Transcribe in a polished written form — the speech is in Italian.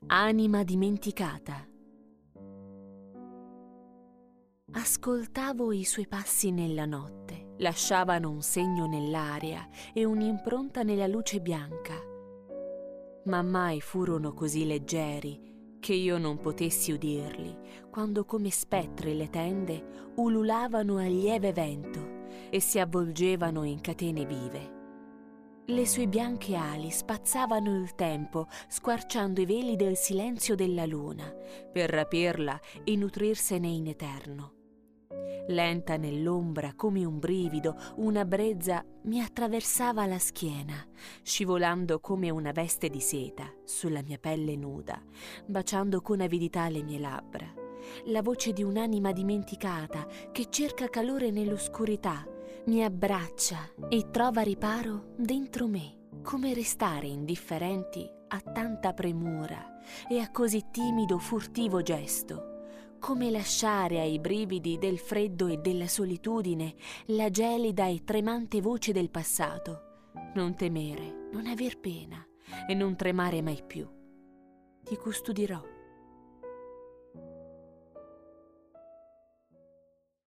Anima dimenticata. Ascoltavo i suoi passi nella notte, lasciavano un segno nell'aria e un'impronta nella luce bianca. Ma mai furono così leggeri che io non potessi udirli, quando come spettri le tende ululavano a lieve vento e si avvolgevano in catene vive. Le sue bianche ali spazzavano il tempo, squarciando i veli del silenzio della luna, per rapirla e nutrirsene in eterno. Lenta nell'ombra, come un brivido, una brezza mi attraversava la schiena, scivolando come una veste di seta sulla mia pelle nuda, baciando con avidità le mie labbra. La voce di un'anima dimenticata che cerca calore nell'oscurità, mi abbraccia e trova riparo dentro me. Come restare indifferenti a tanta premura e a così timido, furtivo gesto? Come lasciare ai brividi del freddo e della solitudine la gelida e tremante voce del passato? Non temere, non aver pena e non tremare mai più. Ti custodirò